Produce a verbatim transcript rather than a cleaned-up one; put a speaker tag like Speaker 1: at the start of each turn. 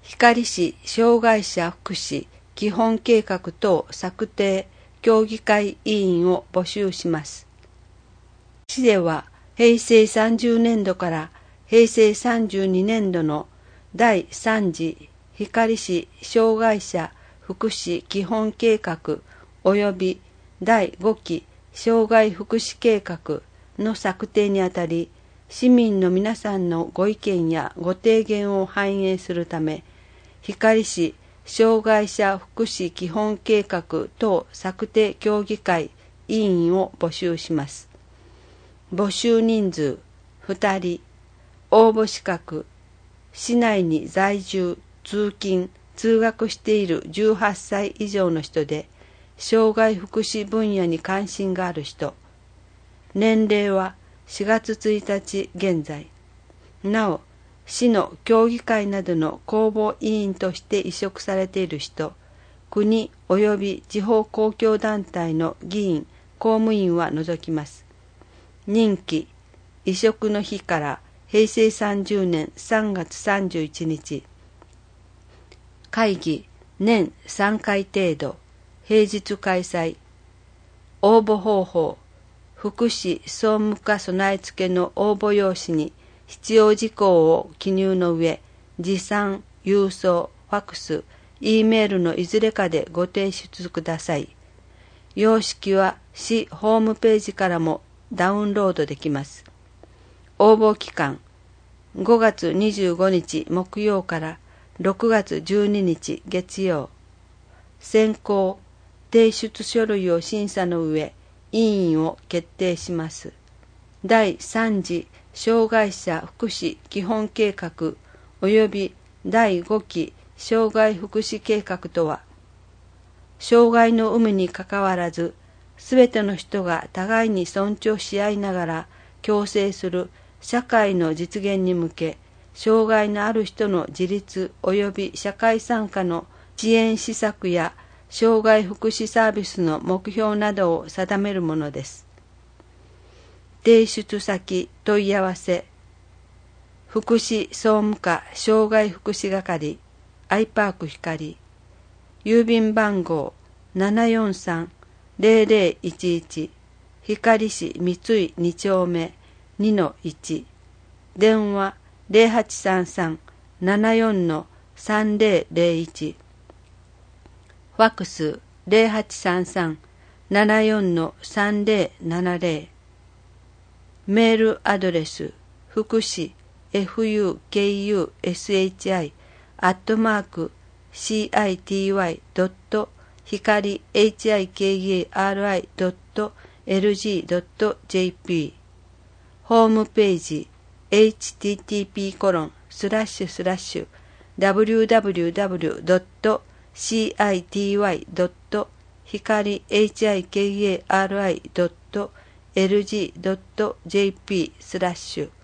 Speaker 1: 光市障害者福祉基本計画等策定協議会委員を募集します。市ではへいせいさんじゅうねんどからへいせいさんじゅうにねんどのだいさん次光市障害者福祉基本計画及びだいごき障害福祉計画の策定にあたり、市民の皆さんのご意見やご提言を反映するため、光市障害者福祉基本計画等策定協議会委員を募集します。募集人数ふたり、応募資格、市内に在住、通勤、通学しているじゅうはっさい以上の人で、障害福祉分野に関心がある人、年齢はしがつついたち現在、なお、市の協議会などの公募委員として委嘱されている人、国及び地方公共団体の議員、公務員は除きます。任期、委嘱の日からへいせいさんじゅうねんさんがつさんじゅういちにち。会議、年さんかい程度、平日開催。応募方法、福祉総務課備え付けの応募用紙に必要事項を記入の上、持参、郵送、ファクス、Eメールのいずれかでご提出ください。様式は市ホームページからもダウンロードできます。応募期間、ごがつにじゅうごにち木曜からろくがつじゅうににち月曜。選考、提出書類を審査の上、委員を決定します。だいさん次障害者福祉基本計画及びだいごき障害福祉計画とは、障害の有無にかかわらず、すべての人が互いに尊重し合いながら共生する社会の実現に向け、障害のある人の自立及び社会参加の支援施策や障害福祉サービスの目標などを定めるものです。提出先問い合わせ、福祉総務課障害福祉係アイパーク光、郵便番号 ななよんさんゼロゼロいちいち 光市三井に丁目 にのいち、電話ゼロはちさんさん ななよん さんゼロゼロいち、ファックスゼロはちさんさん ななよん さんゼロななゼロ、メールアドレス、福祉 フクシ アットマーク シーアイティーワイ ドット 光 ヒカリ ドット エルジー ドット ジェーピー、ホームページ エイチティーティーピーコロンスラッシュスラッシュダブリューダブリューダブリュードットシーアイティーワイ ドット 光 ヒカリ ドット エルジー ドット ジェーピー スラッシュ